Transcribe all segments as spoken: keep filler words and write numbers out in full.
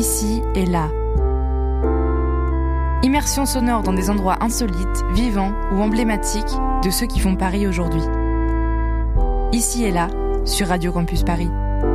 Ici et là. Immersion sonore dans des endroits insolites, vivants ou emblématiques de ceux qui font Paris aujourd'hui. Ici et là, sur Radio Campus Paris.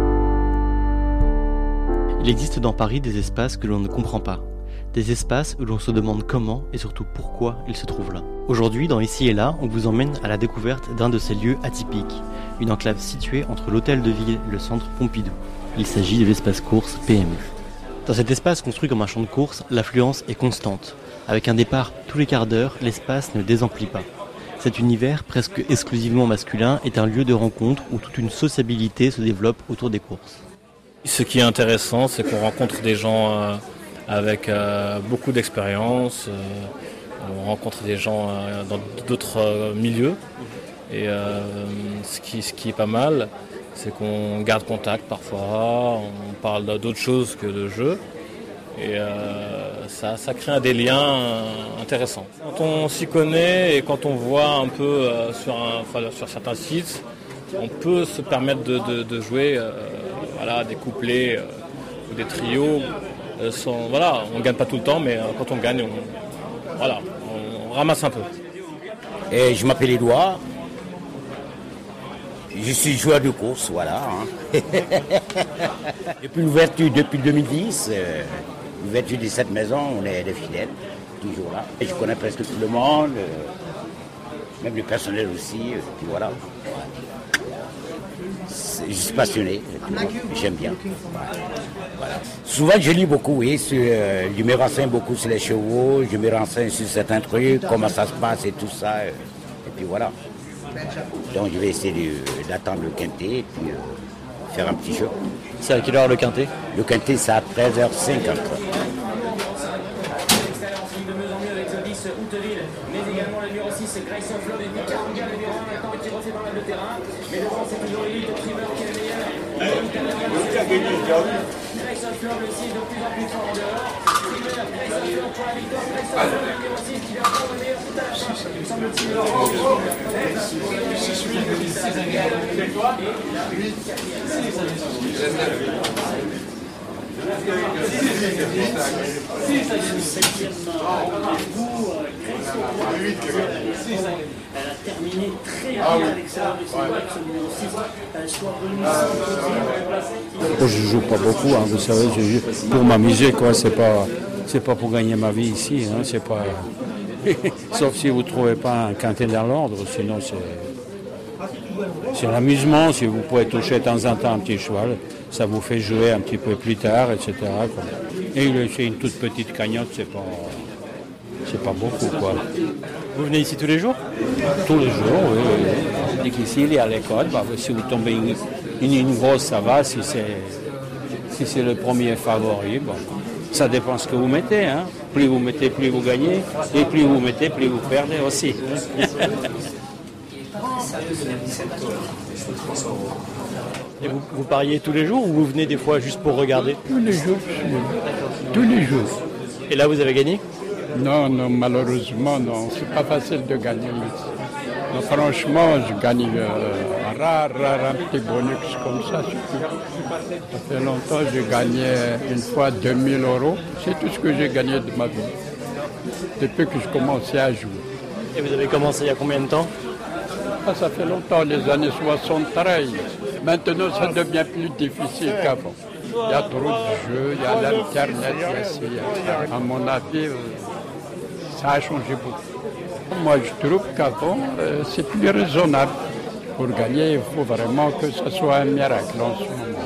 Il existe dans Paris des espaces que l'on ne comprend pas. Des espaces où l'on se demande comment et surtout pourquoi ils se trouvent là. Aujourd'hui, dans Ici et là, on vous emmène à la découverte d'un de ces lieux atypiques. Une enclave située entre l'hôtel de ville et le centre Pompidou. Il s'agit de l'espace course P M U. Dans cet espace construit comme un champ de course, l'affluence est constante. Avec un départ tous les quarts d'heure, l'espace ne désemplit pas. Cet univers, presque exclusivement masculin, est un lieu de rencontre où toute une sociabilité se développe autour des courses. Ce qui est intéressant, c'est qu'on rencontre des gens euh, avec euh, beaucoup d'expérience, euh, on rencontre des gens euh, dans d'autres euh, milieux. Et euh, ce, qui, ce qui est pas mal, c'est qu'on garde contact parfois, on parle d'autres choses que de jeux. Et euh, ça, ça crée des liens euh, intéressants. Quand on s'y connaît et quand on voit un peu euh, sur, un, enfin, sur certains sites, on peut se permettre de, de, de jouer euh, voilà, des couplets euh, ou des trios. Euh, sans, voilà, on ne gagne pas tout le temps, mais euh, quand on gagne, on, voilà, on, on ramasse un peu. Et je m'appelle Édouard. Je suis joueur de course, voilà. Hein. Depuis l'ouverture, depuis deux mille dix, euh, l'ouverture de cette maison, on est des fidèles, toujours là. Et je connais presque tout le monde, euh, même le personnel aussi, euh, puis voilà. Je suis passionné, j'aime bien. Voilà. Souvent, je lis beaucoup, oui, sur, euh, je me renseigne beaucoup sur les chevaux, je me renseigne sur certains trucs, comment ça se passe et tout ça, euh, et puis voilà. Donc je vais essayer de, d'attendre le quintet et puis euh, faire un petit jeu. C'est à quelle heure le quintet ? Le quintet c'est à treize heures cinquante. Mais également le numéro six, Grayson Flop, et puis Carouga, le numéro un, maintenant qui refait pas mal de terrain. Mais devant c'est toujours Elite, Trimmer qui est le meilleur. Grayson Flop, le six, de plus en plus fort en dehors. Trimmer, Grayson Flop pour la victoire. Grayson Flop, le numéro six, qui vient prendre le meilleur tout à la fin. Il me semble-t-il. six huit, elle a terminé très bien à l'extérieur de ses boîtes, ce numéro six, elle soit venue. Je joue pas beaucoup, hein, vous savez, je joue pour m'amuser, quoi. C'est pas, c'est pas pour gagner ma vie ici, hein, c'est pas. Sauf si vous trouvez pas un quintet dans l'ordre, sinon c'est. C'est l'amusement, si vous pouvez toucher de temps en temps un petit cheval, ça vous fait jouer un petit peu plus tard, et cetera quoi. Et c'est une toute petite cagnotte, c'est pas, c'est pas beaucoup, quoi. Vous venez ici tous les jours ? Tous les jours, oui. oui. Dès qu'ici, il est à l'école, bah, si vous tombez une, une, une grosse, ça va. Si c'est, si c'est le premier favori, bon, ça dépend ce que vous mettez. Hein. Plus vous mettez, plus vous gagnez. Et plus vous mettez, plus vous perdez aussi. Et vous, vous pariez tous les jours ou vous venez des fois juste pour regarder ? Tous les jours, tous les jours. Et là, vous avez gagné ? Non, non, malheureusement, non. C'est pas facile de gagner ici. Non, franchement, je gagne euh, rare, rare, un petit bonus comme ça. Ça fait longtemps que j'ai gagné une fois deux mille euros. C'est tout ce que j'ai gagné de ma vie. Depuis que je commençais à jouer. Et vous avez commencé il y a combien de temps ? Ah, ça fait longtemps, les années soixante-treize. Maintenant, ça devient plus difficile qu'avant. Il y a trop de jeux, il y a l'Internet aussi. À mon avis, ça a changé beaucoup. Moi, je trouve qu'avant, c'est plus raisonnable. Pour gagner, il faut vraiment que ce soit un miracle en ce moment.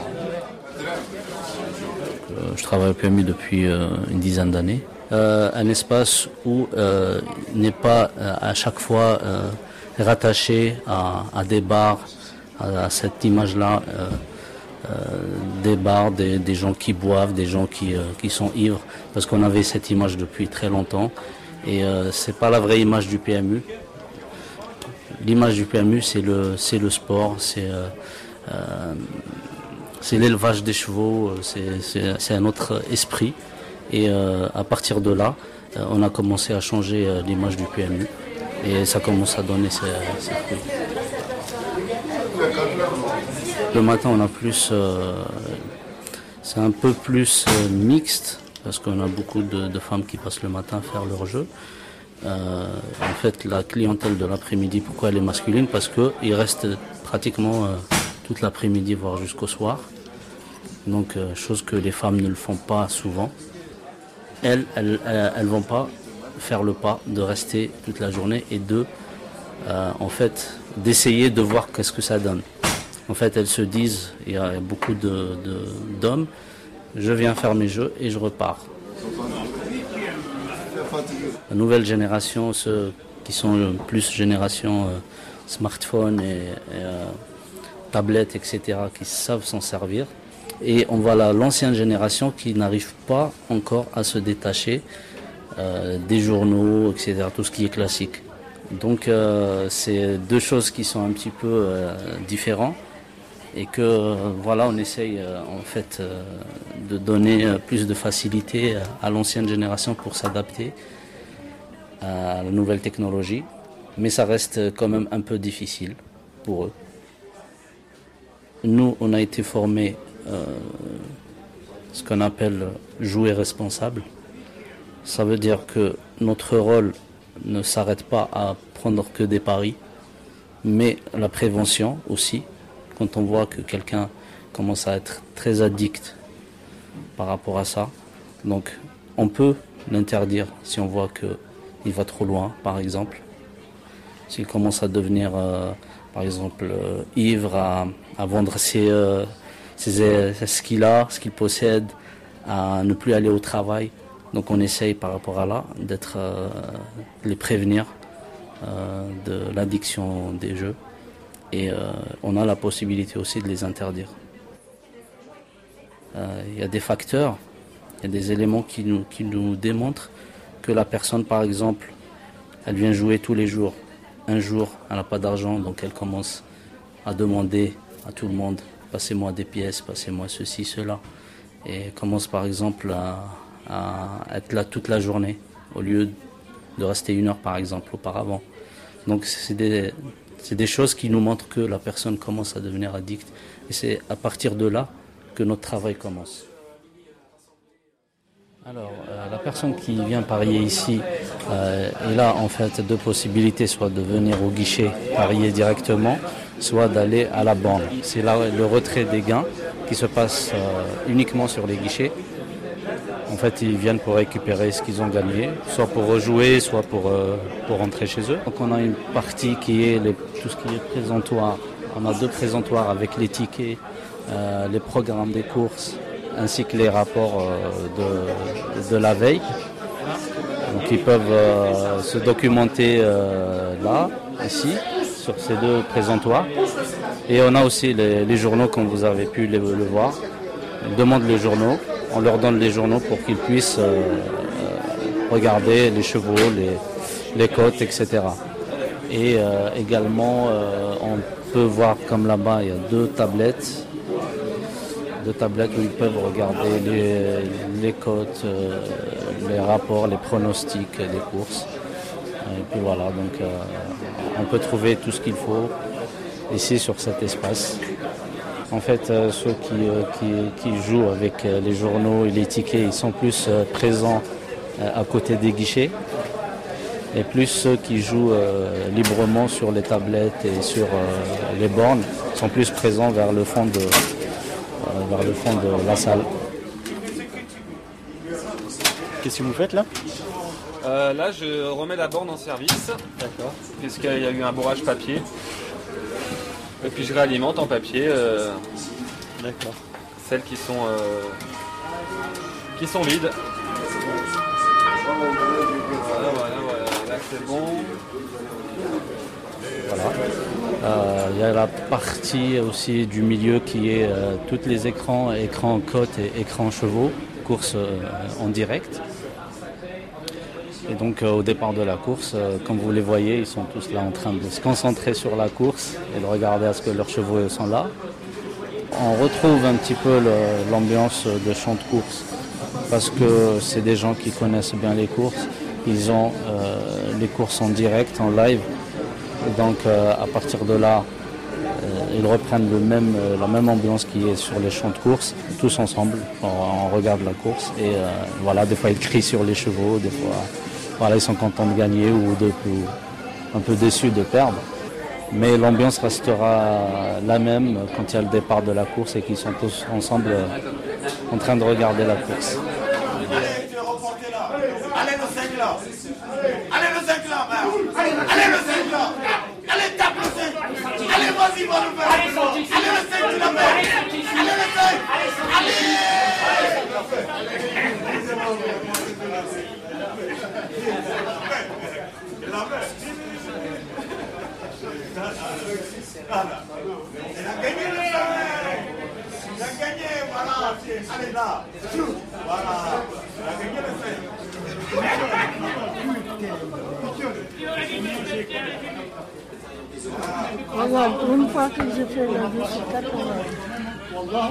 Je travaille au P M U depuis euh, une dizaine d'années. Euh, un espace où euh, il n'est pas euh, à chaque fois euh, rattaché à, à des bars, à, à cette image-là, euh, euh, des bars, des, des gens qui boivent, des gens qui, euh, qui sont ivres, parce qu'on avait cette image depuis très longtemps. Et euh, c'est pas la vraie image du P M U. L'image du P M U, c'est le, c'est le sport, c'est, euh, euh, c'est l'élevage des chevaux, c'est, c'est, c'est un autre esprit. Et euh, à partir de là, euh, on a commencé à changer euh, l'image du P M U. Et ça commence à donner ses, ses fruits. Le matin, on a plus... Euh, c'est un peu plus euh, mixte, parce qu'on a beaucoup de, de femmes qui passent le matin faire leur jeu. Euh, en fait, la clientèle de l'après-midi, pourquoi elle est masculine? Parce qu'ils restent pratiquement euh, toute l'après-midi, voire jusqu'au soir. Donc, euh, chose que les femmes ne le font pas souvent. Elles, elles, elles vont pas faire le pas de rester toute la journée et de, euh, en fait, d'essayer de voir qu'est-ce que ça donne. En fait, elles se disent, il y a beaucoup de, de, d'hommes, je viens faire mes jeux et je repars. La nouvelle génération, ceux qui sont plus génération euh, smartphone et, et euh, tablettes, et cetera, qui savent s'en servir. Et on voit là l'ancienne génération qui n'arrive pas encore à se détacher euh, des journaux, et cetera, tout ce qui est classique. Donc euh, c'est deux choses qui sont un petit peu euh, différentes et que euh, voilà, on essaye euh, en fait euh, de donner euh, plus de facilité à l'ancienne génération pour s'adapter à la nouvelle technologie, mais ça reste quand même un peu difficile pour eux. Nous, on a été formés euh, ce qu'on appelle jouer responsable. Ça veut dire que notre rôle ne s'arrête pas à prendre que des paris, mais la prévention aussi. Quand on voit que quelqu'un commence à être très addict par rapport à ça, donc on peut l'interdire si on voit qu'il va trop loin, par exemple. S'il commence à devenir, euh, par exemple, euh, ivre, à, à vendre ses, euh, ses, ce qu'il a, ce qu'il possède, à ne plus aller au travail. Donc on essaye par rapport à là d'être, euh, les prévenir euh, de l'addiction des jeux. Et euh, on a la possibilité aussi de les interdire. Euh, il y a des facteurs, il y a des éléments qui nous, qui nous démontrent que la personne, par exemple, elle vient jouer tous les jours. Un jour, elle n'a pas d'argent, donc elle commence à demander à tout le monde « passez-moi des pièces, passez-moi ceci, cela ». Et commence par exemple à, à être là toute la journée, au lieu de rester une heure par exemple auparavant. Donc c'est des... C'est des choses qui nous montrent que la personne commence à devenir addicte. Et c'est à partir de là que notre travail commence. Alors, euh, la personne qui vient parier ici, euh, il a en fait deux possibilités, soit de venir au guichet parier directement, soit d'aller à la borne. C'est là le retrait des gains qui se passe euh, uniquement sur les guichets. En fait, ils viennent pour récupérer ce qu'ils ont gagné, soit pour rejouer, soit pour, euh, pour rentrer chez eux. Donc on a une partie qui est les, tout ce qui est présentoir. On a deux présentoirs avec les tickets, euh, les programmes des courses, ainsi que les rapports euh, de, de la veille. Donc ils peuvent euh, se documenter euh, là, ici, sur ces deux présentoirs. Et on a aussi les, les journaux, comme vous avez pu le, le voir. On demande les journaux. On leur donne les journaux pour qu'ils puissent euh, regarder les chevaux, les, les côtes, et cetera. Et euh, également, euh, on peut voir comme là-bas, il y a deux tablettes, deux tablettes où ils peuvent regarder les, les côtes, euh, les rapports, les pronostics des courses. Et puis voilà, donc euh, on peut trouver tout ce qu'il faut ici sur cet espace. En fait, euh, ceux qui, euh, qui, qui jouent avec euh, les journaux et les tickets, ils sont plus euh, présents euh, à côté des guichets. Et plus ceux qui jouent euh, librement sur les tablettes et sur euh, les bornes sont plus présents vers le fond de, euh, vers le fond de la salle. Qu'est-ce que vous faites là? euh, Là, je remets la borne en service. D'accord. Puisqu'il y a eu un bourrage papier. Et puis je réalimente en papier euh, D'accord. celles qui sont, euh, qui sont vides. Voilà, voilà, voilà. Là c'est bon. Voilà. Euh, il y a la partie aussi du milieu qui est euh, tous les écrans, écrans côte et écrans chevaux, course euh, en direct. Et donc euh, au départ de la course, euh, comme vous les voyez, ils sont tous là en train de se concentrer sur la course et de regarder à ce que leurs chevaux sont là. On retrouve un petit peu le, l'ambiance de champ de course parce que c'est des gens qui connaissent bien les courses. Ils ont euh, les courses en direct, en live. Et donc euh, à partir de là, euh, ils reprennent le même, euh, la même ambiance qui est sur les champs de course, tous ensemble, on, on regarde la course et euh, voilà, des fois ils crient sur les chevaux, des fois voilà, ils sont contents de gagner ou, de, ou un peu déçus de perdre. Mais l'ambiance restera la même quand il y a le départ de la course et qu'ils sont tous ensemble euh, en train de regarder la course. Allez le cinq là. Allez le cinq là. Allez le cinq là. Allez tape le cinq. Allez vas-y va le faire. Allez le cinq tu la mets. Allez le cinq. Il a gagné le cinq. Il a gagné, voilà. Allez là. Voilà. Il a gagné le cinq. Voilà, une fois que j'ai fait la vie, c'est quatre-vingts.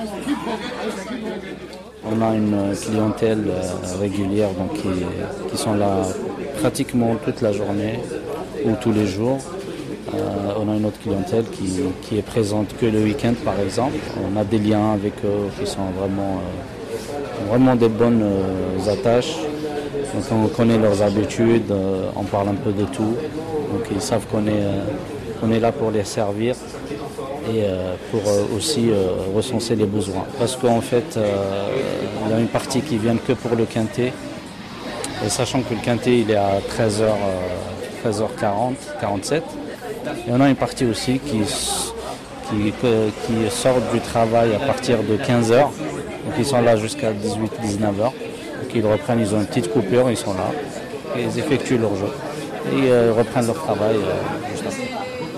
On a une clientèle régulière donc, qui, qui sont là pratiquement toute la journée ou tous les jours. Euh, on a une autre clientèle qui, qui est présente que le week-end par exemple. On a des liens avec eux qui sont vraiment, euh, vraiment des bonnes euh, attaches. Donc on connaît leurs habitudes, euh, on parle un peu de tout. Donc ils savent qu'on est, euh, qu'on est là pour les servir et euh, pour euh, aussi euh, recenser les besoins. Parce qu'en fait, euh, il y a une partie qui vient que pour le quintet. Et sachant que le quintet il est à treize heures, euh, treize heures quarante, quarante-sept. Il y en a une partie aussi qui, qui, qui sortent du travail à partir de quinze heures. Donc ils sont là jusqu'à dix-huit à dix-neuf heures. Donc ils reprennent, ils ont une petite coupure, ils sont là. Et ils effectuent leur jeu. Et ils euh, reprennent leur travail euh, juste après.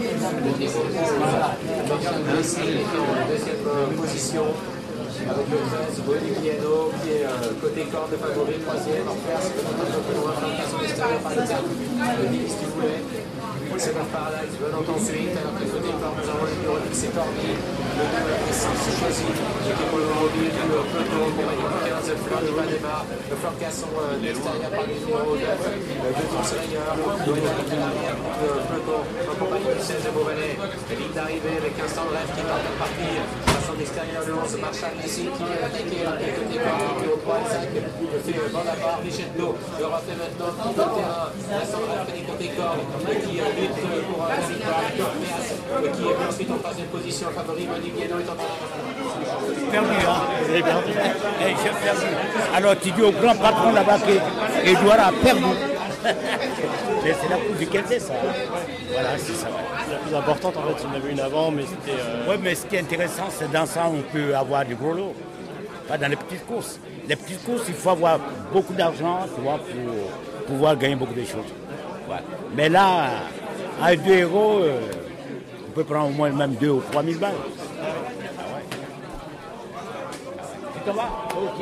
Deuxième position avec le treize, Bonigliano qui est euh, côté corde favori, troisième, en face, le contrôle de loin, fabrication extérieure par l'extérieur, le dix si vous voulez. C'est par Paradise, venant ensuite, alors que côté corde, nous avons le numéro dix, c'est Corby, le numéro essence choisi, qui est pour le mobile, le peloton, compagnie du quinze, Fleur de Vadema, le Fleur Casson d'extérieur par le numéro neuf, le Tours Slayer, le l'arrière pour le peloton, en compagnie du seize, Beauvalet, ligne d'arrivée avec un stand rêve qui part de partie, passant d'extérieur le onze, Marshall ici, qui est attaqué, alors que côté corde, au trois, cinq, le fait Bandapart, Richetto, le refait maintenant tout le terrain, la stand rêve des côté corde, qui lutte pour la victoire, qui est ensuite en troisième position, favori, Bonigliano est en train de... Perdu, hein. Vous avez perdu. Hey, j'ai perdu. Alors tu dis au grand patron là-bas qu'Edouard a perdu. Mais c'est la coupe du quintet, ça. Voilà, c'est ça. C'est la plus importante en fait, il y en avait une avant, mais c'était... Euh... Oui, mais ce qui est intéressant, c'est dans ça on peut avoir du gros lots. Pas dans les petites courses. Les petites courses, il faut avoir beaucoup d'argent, tu vois, pour pouvoir gagner beaucoup de choses. Voilà. Mais là, avec deux héros, euh, on peut prendre au moins même deux ou trois mille balles. Ah ouais. Tu te vas ? Ok.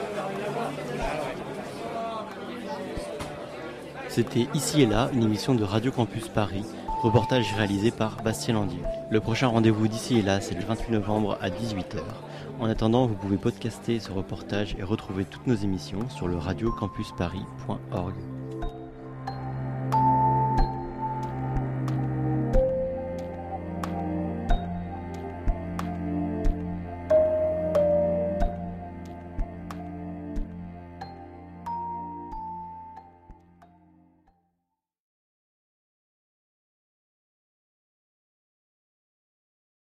C'était Ici et Là, une émission de Radio Campus Paris, reportage réalisé par Bastien Landier. Le prochain rendez-vous d'Ici et Là, c'est le vingt-huit novembre à dix-huit heures. En attendant, vous pouvez podcaster ce reportage et retrouver toutes nos émissions sur le radio campus paris point org.